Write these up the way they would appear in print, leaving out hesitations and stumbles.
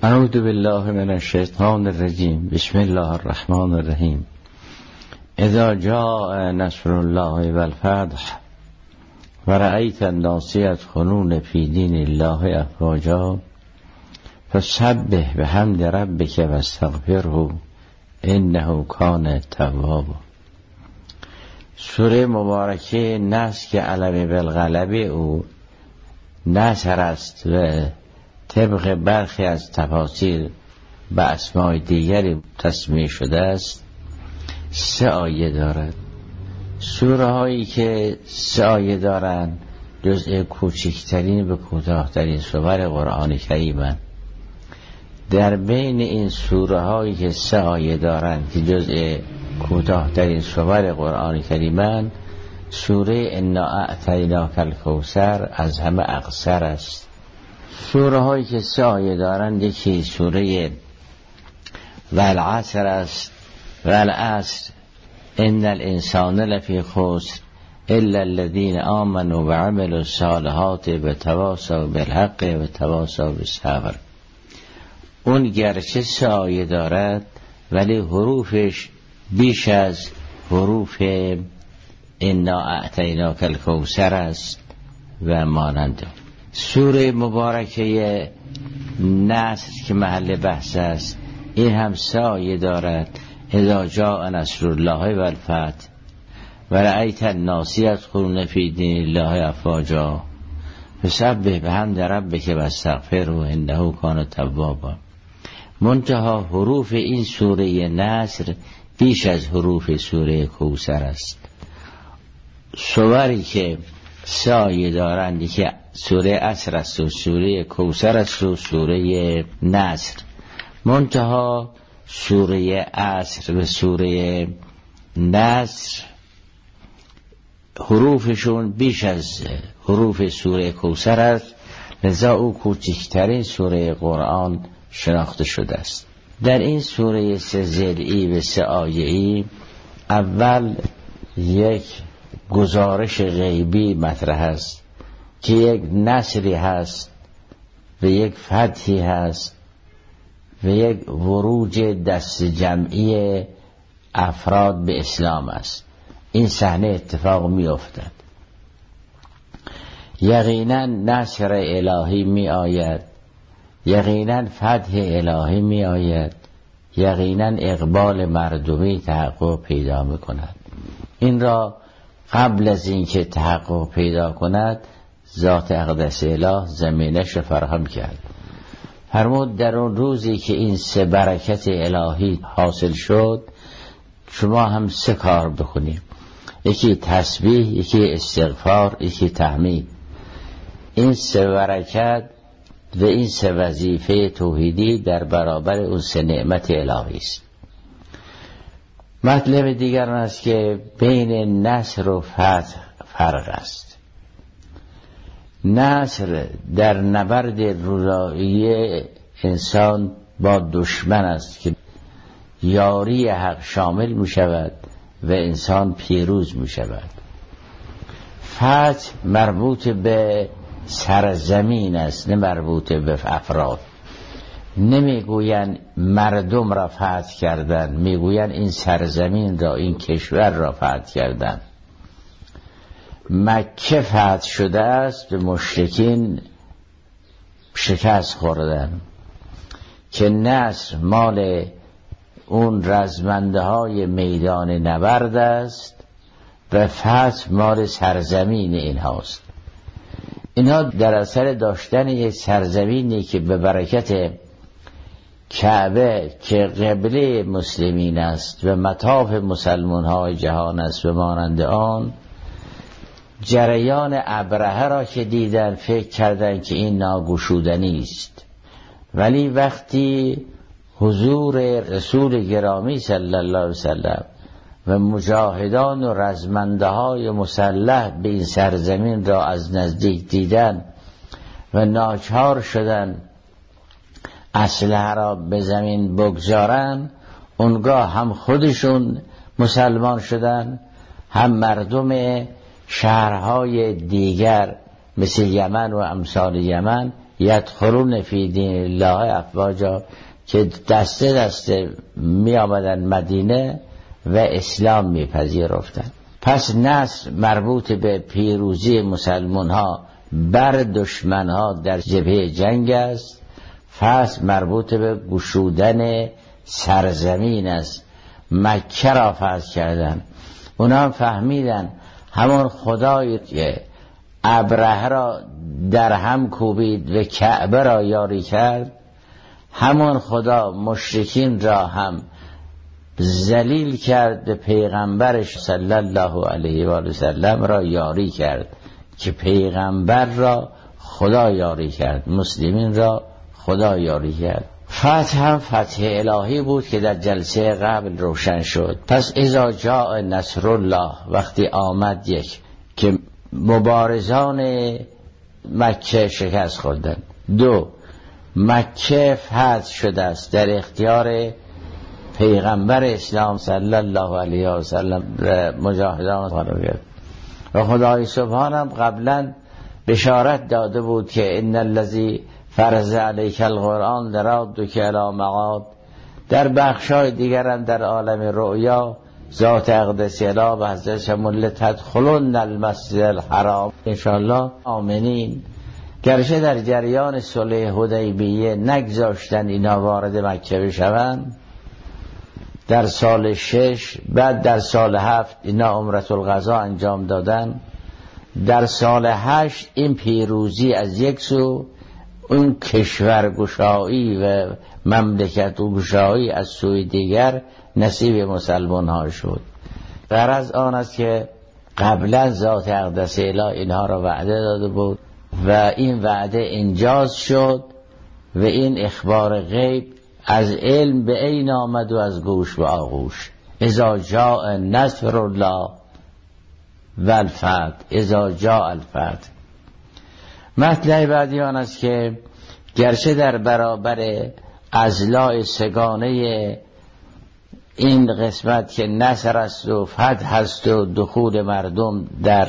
اعوذ بالله من الشیطان الرجیم. بسم الله الرحمن الرحیم. اذا جاء نصر الله والفتح ورأیت الناس يدخلون فی دین الله افواجا فسبح بحمد ربک واستغفره انه کان توابا. سوره مبارکه نصر که علم بالغلبه او نصر است و طبق برخی از تفاسیر به اسمای دیگری تسمیه شده است. 3 آیه دارد. سوره هایی که 3 آیه دارند جزء کوچکترین و کوتاه‌ترین سور قرآن کریمند. در بین این سوره هایی که 3 آیه دارند که جزء کوتاه‌ترین سور قرآن کریمند، سوره انا اعطیناک الکوثر از همه اقصر است. سوره هایی که 3 آیه دارند یکی سوره والعصر است. والعصر ان الانسان لفی خسر الا الذین آمنوا وعملوا الصالحات وتواصوا بالحق وتواصوا بالصبر. اون گرچه 3 آیه دارد ولی حروفش بیش از حروف انا اعطیناک الکوثر است و مانند. سوره مبارکه نصر که محل بحث است این هم 3 آیه دارد. اذا جاء نصر الله والفتح ورأیت الناس يدخلون فی دین الله افواجا فسبح بحمد ربک واستغفره انه کان توابا. منتها حروف این سوره نصر بیش از حروف سوره کوثر است. سوری که 3 آیه دارند که سوره عصر است و سوره کوثر است و سوره نصر. منتها سوره عصر و سوره نصر حروفشون بیش از حروف سوره کوثر است، لذا او کوچکترین سوره قرآن شناخته شده است. در این سوره 3 ضلعی و 3 آیه‌ای اول یک گزارش غیبی مطرح است که یک نصری هست و یک فتحی هست و یک ورود دست جمعی افراد به اسلام است. این صحنه اتفاق می افتد. یقینا نصر الهی می آید، یقینا فتح الهی می آید، یقینا اقبال مردمی تحقق پیدا می کند. این را قبل از اینکه تحقق پیدا کند ذات اقدس اله زمینش فراهم کرد. فرمود در اون روزی که این 3 برکت الهی حاصل شد شما هم 3 کار بکنید. یکی تسبیح، یکی استغفار، یکی تحمید. این 3 برکت و این 3 وظیفه توحیدی در برابر اون 3 نعمت الهی است. مطلب دیگر است که بین نصر و فتح فرق است. نصر در نبرد روزایی انسان با دشمن است که یاری حق شامل می شود و انسان پیروز می شود. فتح مربوط به سرزمین است، نه مربوط به افراد. نمیگوین مردم را فتح کردن، میگوین این سرزمین را، این کشور را فتح کردن. مکه فتح شده است، به مشرکین شکست خوردن که نصر مال اون رزمنده های میدان نبرد است و فتح مال سرزمین این هاست. اینها در اثر داشتن یک سرزمینی که به برکت کعبه که قبله مسلمین است و مطاف مسلمان های جهان است و مانند آن، جریان ابرهه را که دیدن فکر کردند که این ناگشودنی است. ولی وقتی حضور رسول گرامی صلی الله علیه وسلم و مجاهدان و رزمنده های مسلح به این سرزمین را از نزدیک دیدن و ناچار شدن اسلحه را به زمین بگذارن، اونگاه هم خودشون مسلمان شدن، هم مردم شهرهای دیگر مثل یمن و امثال یمن یدخلون فی دین الله افواجا، که دسته دسته می آمدن مدینه و اسلام می پذیرفتن. پس نصر مربوط به پیروزی مسلمان ها بر دشمن ها در جبهه جنگ است، فتح مربوط به گشودن سرزمین است. مکه را فتح کردن، اونا هم فهمیدن همون خدایی که ابرهه را در هم کوبید و کعبه را یاری کرد، همون خدا مشرکین را هم ذلیل کرد، به پیغمبرش صلی الله علیه و آله وسلم را یاری کرد، که پیغمبر را خدا یاری کرد، مسلمین را خدا یاری کرد. فتح هم فتح الهی بود که در جلسه قبل روشن شد. پس اذا جاء نصر الله، وقتی آمد یک که مبارزان مکه شکست خوردن، دو مکه فتح شده است در اختیار پیغمبر اسلام صلی الله علیه و سلم مجاهدان قرار گرفت. و خدای سبحان هم قبلا بشارت داده بود که ان الذی فرض علیک القرآن لرادک الی معاد. در بخشای دیگر هم در عالم رؤیا ذات اقدس الی و حضرت شمول لتدخلن المسجد الحرام انشاءالله آمنین. گرچه در جریان صلح حدیبیه نگذاشتن اینا وارد مکه بشوند، در سال 6 بعد در سال 7 اینا عمرة القضا انجام دادن، در سال 8 این پیروزی از یک سو، اون کشورگشایی و مملکت گشایی از سوی دیگر نصیب مسلمان ها شد. غرض آن است که قبلا ذات اقدس الی اینها را وعده داده بود و این وعده انجاز شد و این اخبار غیب از علم به عین آمد و از گوش به آغوش. اذا جاء نصر الله و الفتح، اذا جاء الفتح. مطلب بعدی آن است که گرچه در برابر اضلاع سگانه این قسمت که نصر است و فتح است و دخول مردم در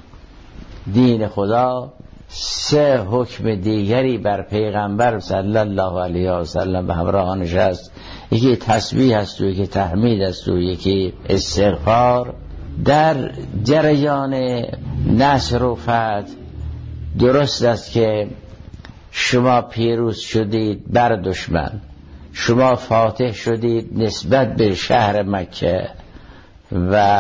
دین خدا، سه حکم دیگری بر پیغمبر صلی الله علیه و سلم به همراهانش است. یکی تسبیح است و یکی تحمید است و یکی استغفار. در جریان نصر و فتح درست است که شما پیروز شدید بر دشمن، شما فاتح شدید نسبت به شهر مکه و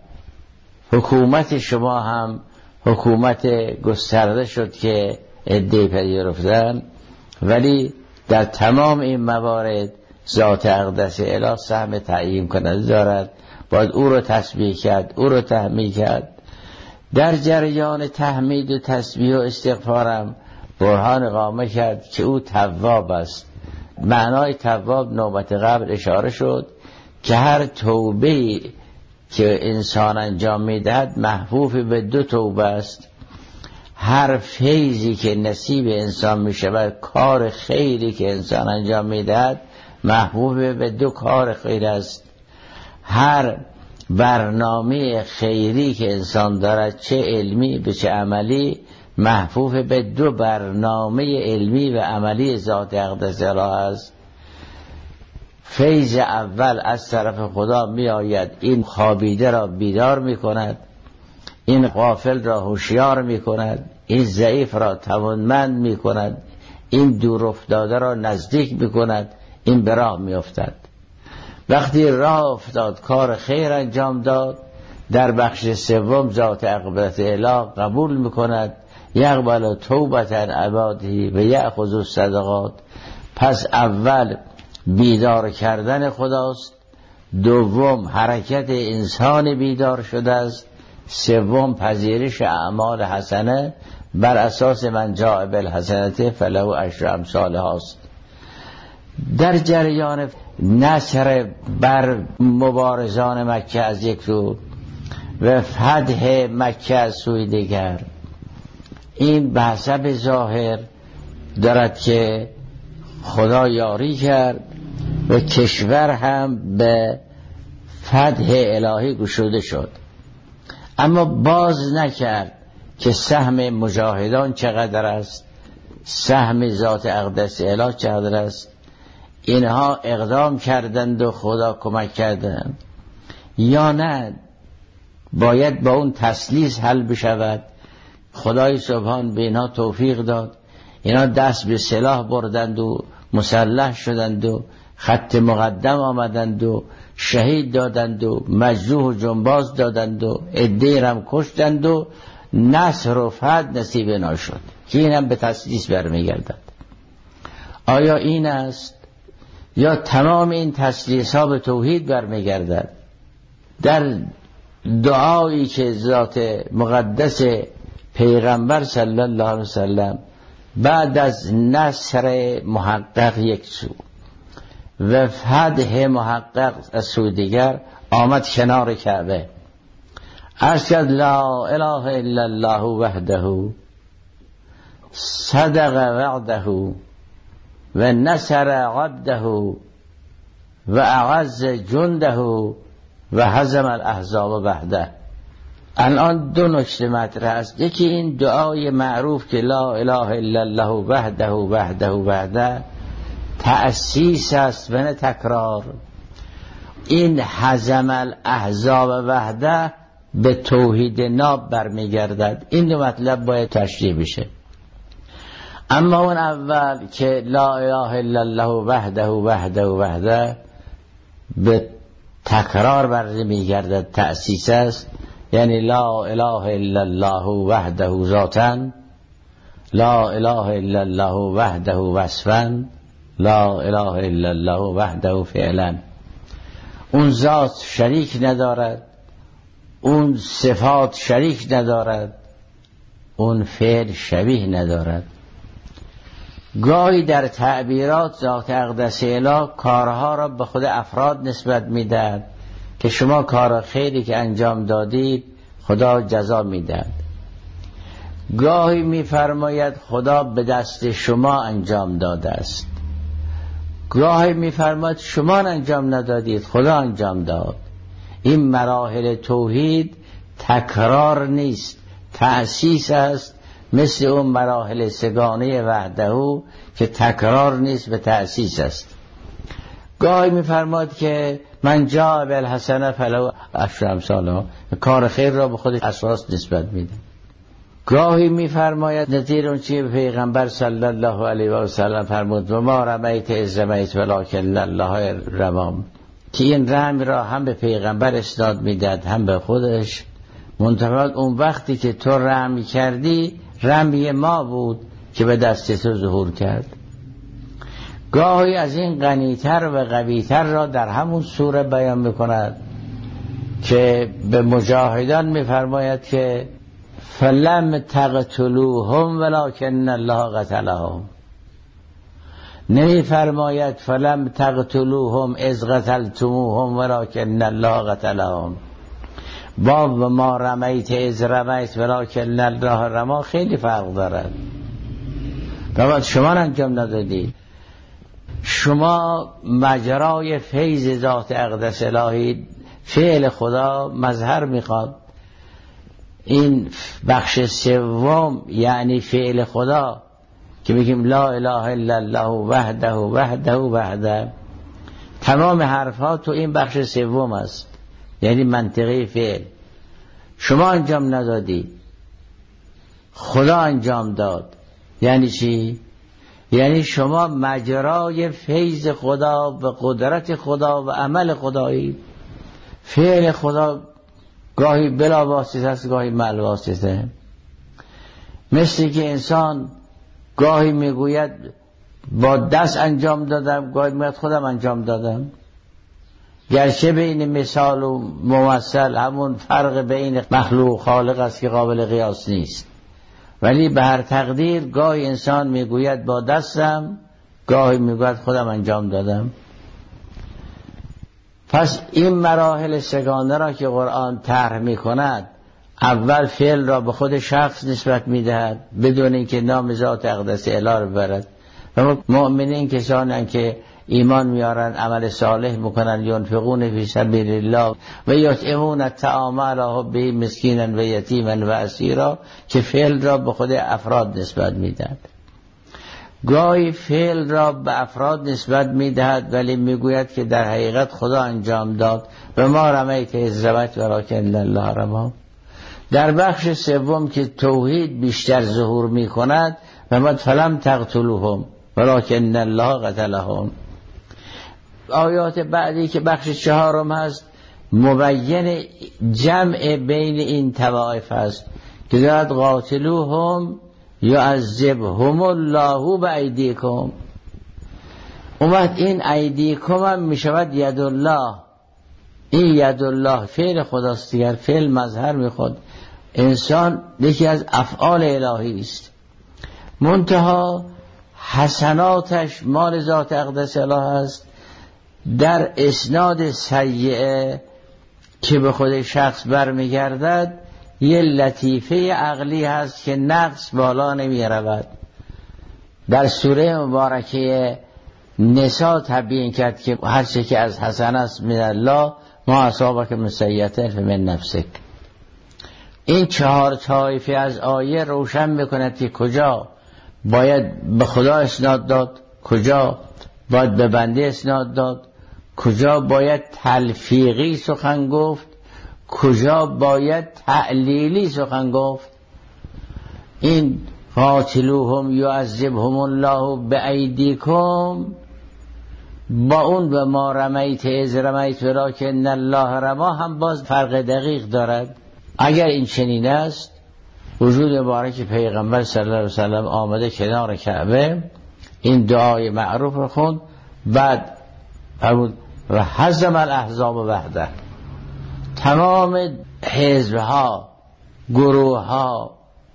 حکومت شما هم حکومت گسترده شد که عده‌ای پذیرفتن، ولی در تمام این موارد ذات اقدس الی سهم تعیین کننده دارد، باید او رو تسبیح کرد، او رو تحمید کرد. در جریان تحمید و تسبیح و استغفارم برهان قامه کرد که او تواب است. معنای تواب نوبت قبل اشاره شد که هر توبه که انسان انجام میدهد محفوف به 2 توبه است. هر فیضی که نصیب انسان میشود، کار خیری که انسان انجام میدهد محفوف به 2 کار خیر است. هر برنامه خیری که انسان دارد، چه علمی به چه عملی، محفوف به 2 برنامه علمی و عملی ذات اقدس الی است. فیض اول از طرف خدا می آید، این خوابیده را بیدار می کند، این غافل را هوشیار می کند، این ضعیف را توانمند می کند، این دور افتاده را نزدیک می کند، این به راه می افتد. وقتی راه افتاد، کار خیر انجام داد، در بخش سوم ذات اقدس الی قبول می کند، یقبل توبة عباده و یأخذ الصدقات. پس اول بیدار کردن خداست، دوم حرکت انسان بیدار شده است، سوم پذیرش اعمال حسنه بر اساس من جاء بالحسنة فله عشر امثالها است. در جریان نصر بر مبارزان مکه از یک رو و فتح مکه از سوی دیگر، این به حسب ظاهر دارد که خدا یاری کرد و کشور هم به فتح الهی گشوده شد، اما باز نکرد که سهم مجاهدان چقدر است، سهم ذات اقدس الهی چقدر است؟ اینها اقدام کردند و خدا کمک کردند یا نه باید با اون تسلیس حل بشود؟ خدای سبحان به اینها توفیق داد، اینا دست به سلاح بردند و مسلح شدند و خط مقدم آمدند و شهید دادند و مجروح و جنباز دادند و عده‌ای را کشتند و نصر و فتح نصیب نشد که اینم به تسلیس برمیگردد. آیا این است یا تمام این تسلیس ها به توحید برمیگردد؟ در دعایی که ذات مقدس پیغمبر صلی الله علیه وسلم بعد از نصر محقق یک سو و فتح محقق از سوی دیگر آمد کنار کعبه، عرض کرد لا اله الا الله وحده صدق وعده و نصر عبده و اعز جنده و هزم الاحزاب وحده. الان دو نکته مطرح است. یکی این دعای معروف که لا اله الا الله وحده وحده وحده تأسیس است و نه تکرار. این هزم الاحزاب وحده به توحید ناب برمیگردد. این دو مطلب باید تشریح بشه. اما اون اول که لا اله الا الله وحده وحده وحده به تکرار برمیگردد، تأسیس است، یعنی لا اله الا الله وحده ذاتا، لا اله الا الله وحده وصفا، لا اله الا الله وحده فعلا. اون ذات شریک ندارد، اون صفات شریک ندارد، اون فعل شبیه ندارد. گاهی در تعبیرات ذات اقدس الهی کارها را به خود افراد نسبت میدهد که شما کار خیری که انجام دادید خدا جزا میدهد. گاهی میفرماید خدا به دست شما انجام داده است. گاهی میفرماید شما انجام ندادید خدا انجام داد. این مراحل توحید تکرار نیست، تأسیس است، مثل اون مراحل سگانه وحده که تکرار نیست به تأسیس است. گاهی میفرماید که من جاء بالحسنه فله عشر امثالها، کار خیر را به خودش اساس نسبت میده. گاهی میفرماید نظیر اون چیه به پیغمبر صلی الله علیه و سلم فرمود و ما رمیت اذ رمیت ولکن الله رمام، که این رمی را هم به پیغمبر اسناد میداد هم به خودش. منتها اون وقتی که تو رمی کردی رمی ما بود که به دست تو ظهور کرد. گاهی از این غنیتر و قویتر را در همون سوره بیان میکند که به مجاهدان میفرماید که فلم تقتلوهم ولکن الله قتلهم، نمیفرماید فلم تقتلوهم اذ قتلتموهم ولکن الله قتلهم. با ما رمیت اذ رمیت ولکن الله رما خیلی فرق دارد. رما شما انجام ندادید، شما مجرای فیض ذات اقدس الهی فعل خدا مظهر میخواد. این بخش سوم یعنی فعل خدا که میگیم لا اله الا الله وحده وحده وحده، تمام حرفها تو این بخش سوم است، یعنی منطقه فعل. شما انجام ندادی خدا انجام داد. یعنی چی؟ یعنی شما مجرای فیض خدا و قدرت خدا و عمل خدایی. فعل خدا گاهی بلا واسطه است، گاهی مع واسطه. مثل که انسان گاهی میگوید با دست انجام دادم، گاهی میگوید خودم انجام دادم. گرچه بین مثال و ممثل همون فرق بین مخلوق و خالق است که قابل قیاس نیست، ولی به هر تقدیر گاهی انسان میگوید با دستم، گاهی میگوید خودم انجام دادم. پس این مراحل سگانه را که قرآن طرح میکند، اول فعل را به خود شخص نسبت میدهد بدون اینکه نام ذات اقدس الهی را ببرد. و مؤمنین کسانند که ایمان میارن، عمل صالح میکنن، ينفقون فی سبیل الله و یطعمون الطعام علی حبه مسکینا و یتیما و اسیرا، که فعل را به خود افراد نسبت میدهد. گاهی فعل را به افراد نسبت میدهد ولی میگوید که در حقیقت خدا انجام داد و ما رمیت اذ رمیت ولکن الله رمی. در بخش سوم که توحید بیشتر ظهور میکند و ما فلم تقتلوهم ولکن الله قتلهم. آیات بعدی که بخش 4 هست مبین جمع بین این طوائف است که دارد قاتلوهم یعذبهم الله بایدیکم. اومد این ایدیکم هم میشود ید الله. این ید الله فعل خداست دیگر، فعل مظهر میخواد. انسان یکی از افعال الهی است، منتها حسناتش مال ذات اقدس اله است. در اسناد سیئه که به خود شخص برمیگردد یه لطیفه عقلی هست که نقص بالا نمی رود. در سوره مبارکه نساء تبیین کرد که هر چه که از حسن است من الله ما اصابک من سیئة فمن نفسک. این 4 طایفه از آیه روشن میکند که کجا باید به خدا اسناد داد، کجا باید به بنده اسناد داد، کجا باید تلفیقی سخن گفت، کجا باید تعلیلی سخن گفت. این قاتلوهم یعذبهم الله بایدیکم با اون به ما رمیت اذ رمیت ولکن الله رمی هم باز فرق دقیق دارد. اگر این چنین است وجود مبارک پیغمبر صلی الله علیه وسلم آمده کنار کعبه این دعای معروف رو خوند، بعد و هزم الاحزاب وحده، تمام حزبها، گروهها،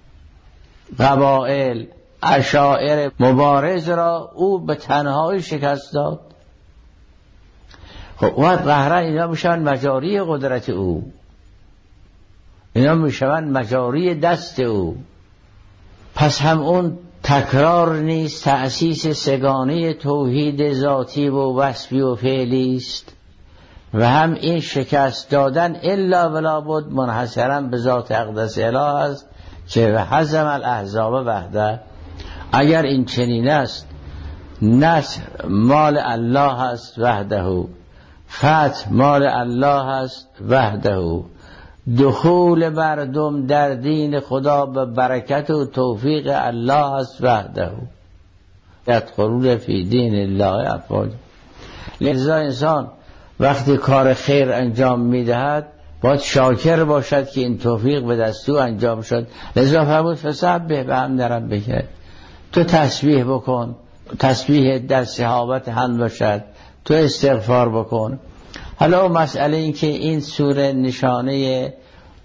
قبائل، اشاعره مبارز را او به تنهایی شکست داد. خب وقت قهرن اینا میشن مجاری قدرت او، اینا میشن مجاری دست او. پس هم اون تکرار نیست، تأسیس سگانه توحید ذاتی و وصفی و فعلی است، و هم این شکست دادن الا ولا بد منحصرا به ذات اقدس اله است که هزم الاحزاب وحده. اگر این چنین است نصر مال الله است وحده، فتح مال الله است وحده، دخول مردم در دین خدا به برکت و توفیق الله است وحده، یدخلون فی دین الله افواجا. لذا انسان وقتی کار خیر انجام میدهد باید شاکر باشد که این توفیق به دست او انجام شد. لذا فرمود فسبح بحمد ربک، تو تسبیح بکن، تسبیح در صحابت هم باشد، تو استغفار بکن. حالا مسئله این که این سوره نشانه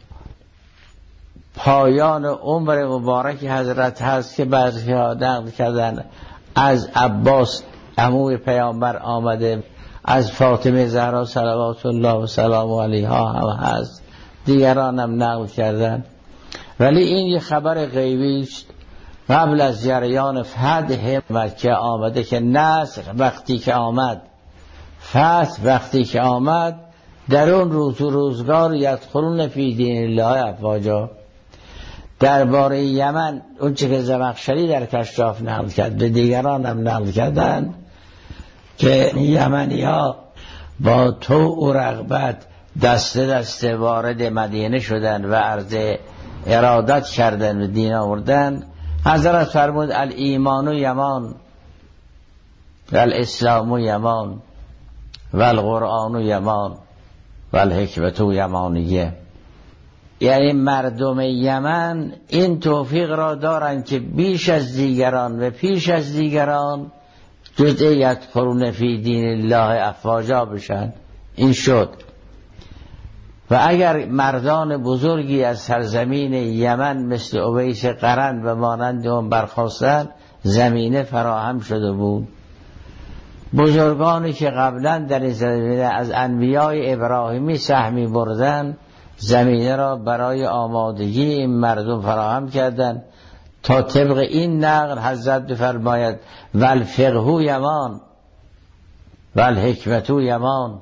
پایان عمر مبارک حضرت هست که بعضی ها نقل کردن از عباس عموی پیامبر آمده، از فاطمه زهرا صلوات الله و سلام علیها هم هست، دیگران هم نقل کردن. ولی این یه خبر غیبی است. قبل از جریان فتح مکه آمده که نصر وقتی که آمد، فتح وقتی که آمد، در اون روز و روزگار یدخلون فی دین الله افواجا. درباره یمن اون چه که زمخشری در کشاف نقل کرد، به دیگران هم نقل کردن که یمنی ها با طوع و رغبت دسته دسته وارد مدینه شدن و عرض ارادت کردن و دین آوردن. حضرت فرمود الایمان یمان و الاسلام یمان و القرآن یمان و الحکمت یمانیه. یعنی مردم یمن این توفیق را دارند که بیش از دیگران و پیش از دیگران جزء یدخلون فی دین الله افواجا بشن. این شد. و اگر مردان بزرگی از سرزمین یمن مثل اویس قرن و مانند اون برخاستن، زمینه فراهم شده بود. بزرگانی که قبلا در این زمینه از انبیای ابراهیمی سهمی بردن، زمینه را برای آمادگی این مردم فراهم کردند تا طبق این نقل حضرت بفرماید والفقه یمان والحکمت یمان.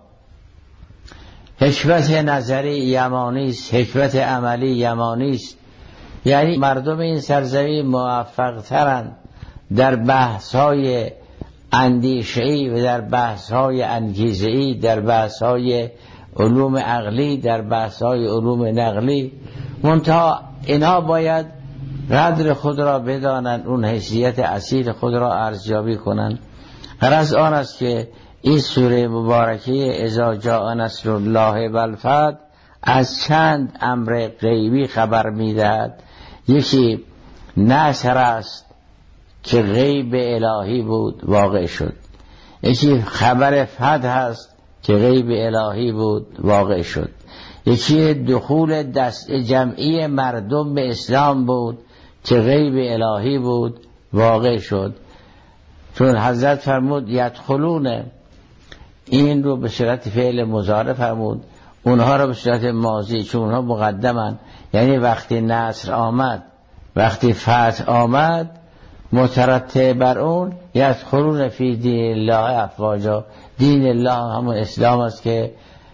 حکمت نظری یمانی است، حکمت عملی یمانی است. یعنی مردم این سرزمین موفق ترند در بحث‌های اندیشه‌ای و در بحث‌های انگیزه‌ای، در بحث‌های علوم عقلی، در بحث‌های علوم نقلی، منتها اینها باید قدر خود را بدانند، اون حیثیت اصیل خود را ارزیابی کنند. غرض آن است که این سوره مبارکه اذا جاء نصر الله والفتح از چند امر غیبی خبر می‌دهد. یکی نصر است که غیب الهی بود واقع شد، یکی خبر فتح است که غیب الهی بود واقع شد، یکی دخول دست جمعی مردم به اسلام بود که غیب الهی بود واقع شد. چون حضرت فرمود یدخلون، این رو به صورت فعل مضارع فرمود، اونها رو به صورت ماضی، چون اونها مقدمن، یعنی وقتی نصر آمد، وقتی فتح آمد، مترتب بر اون یدخلون فی دین الله افواجا. دین الله همون اسلام است که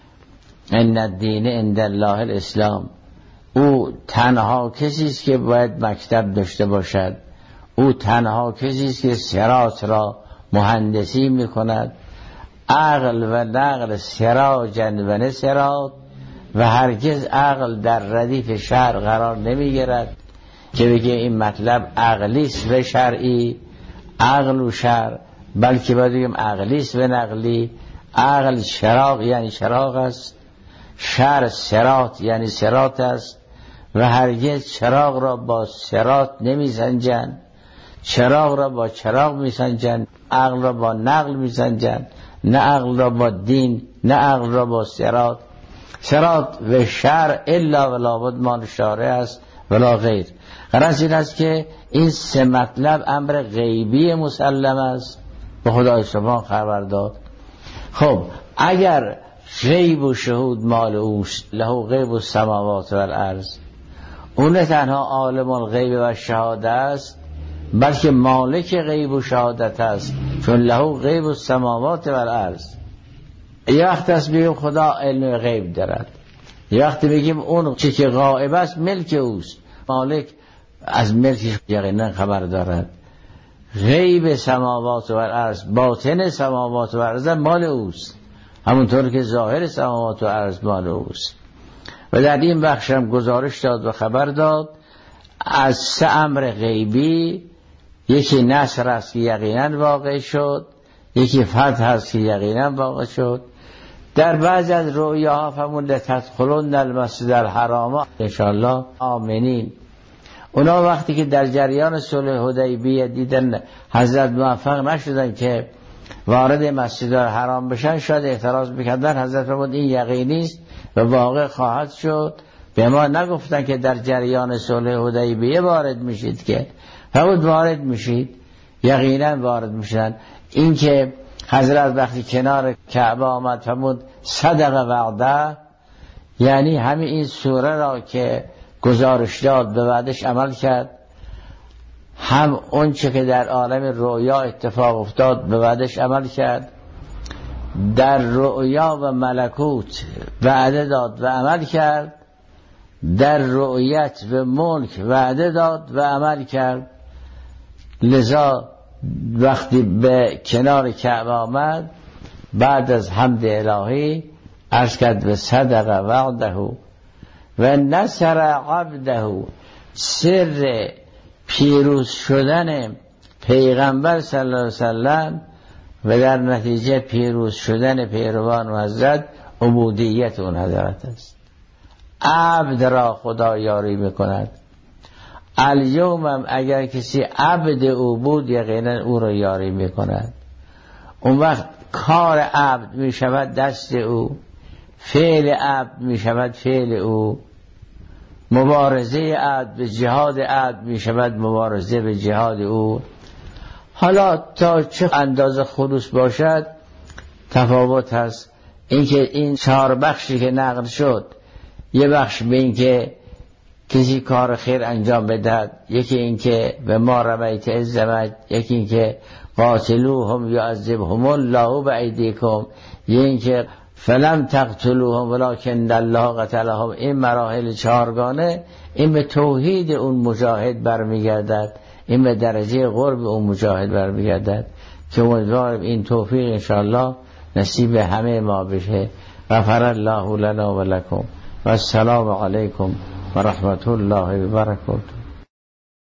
ان الدین عند الله الاسلام. او تنها کسی است که باید مکتب داشته باشد، او تنها کسی است که صراط را مهندسی میکند. عقل و نقل سراجا و نسرات، و هرگز عقل در ردیف شرع قرار نمیگیرد که بگه این مطلب عقلی است و شرعی، عقل و شرع، بلکه باید بگیم عقلی است و نقلی. عقل چراغ یعنی چراغ است، شرع صراط یعنی صراط است، و هرگز چراغ را با صراط نمیسنجند، چراغ را با چراغ میسنجند، عقل را با نقل میسنجند، نه عقل را با دین، نه عقل را با صراط. صراط و شرع الا ولا بد مان شارع است ولا غیر. غرض این است که این سه مطلب امر غیبی مسلم است، به خدای سبحان خبر داد. خب اگر غیب و شهود مال اوست، له غیب السماوات و الارض، اون نه تنها عالم الغیب و شهاده است، بلکه مالک غیب و شهادت است، چون له غیب السماوات و الارض. یه وقت است بگیم خدا علم غیب دارد، یه وقت بگیم اون چی که غائب است ملک اوست، مالک از ملکش یقینا خبر دارد. غیب سماوات و الارض، باطن سماوات و الارض مال اوست، همونطور که ظاهر سماوات و الارض مال اوست. و در این بخش هم گزارش داد و خبر داد از سه امر غیبی. یکی نصر است که یقینا واقع شد، یکی فتح است که یقینا واقع شد. در بعض از رؤیاها فرمود لتدخلن المسجد الحرام انشاءالله آمنین. اونا وقتی که در جریان صلح حدیبیه دیدن حضرت موفق نشدن که وارد مسجد الحرام بشن، شاید اعتراض میکردن. حضرت فرمود این یقینی است و واقع خواهد شد، به ما نگفتن که در جریان صلح حدیبیه وارد میشید، که فرمود وارد میشید، یقینا وارد میشن. این که حضرت وقتی کنار کعبه آمد فرمود صدق وعده، یعنی همین این سوره را که گزارش داد به وعدش عمل کرد، هم اون چه که در عالم رؤیا اتفاق افتاد به وعدش عمل کرد. در رؤیا و ملکوت وعده داد و عمل کرد، در رؤیت و ملک وعده داد و عمل کرد. لذا وقتی به کنار کعبه آمد، بعد از حمد الهی عرض کرد و صدق وعده و نصر عبده. سر پیروز شدن پیغمبر صلی الله علیه وسلم و در نتیجه پیروز شدن پیروان و حضرت عبودیت اون حضرت است. عبد را خدا یاری میکند. الیوم هم اگر کسی عبد او بود یقینا او را یاری میکند. اون وقت کار عبد میشود دست او، فعل عبد میشود فعل او، مبارزه عبد به جهاد عبد میشود مبارزه به جهاد او. حالا تا چه اندازه خلوص باشد تفاوت هست. اینکه این 4 بخشی که نقل شد، یه بخش به این که کسی کار خیر انجام بدهد، یکی این که به ما رمیت اذ رمیت، یکی این که قاتلوهم یعذبهم الله بایدیکم، یکی این که فلم تقتلوهم ولکن الله قتلهم. این مراحل 4گانه این به توحید اون مجاهد برمیگردد. این به درجه قرب اون مجاهد برمیگردد که امیدوارم این توفیق انشاءالله نصیب همه ما بشه. غفر الله لنا و لکم و السلام علیکم و رحمت الله و برکاته.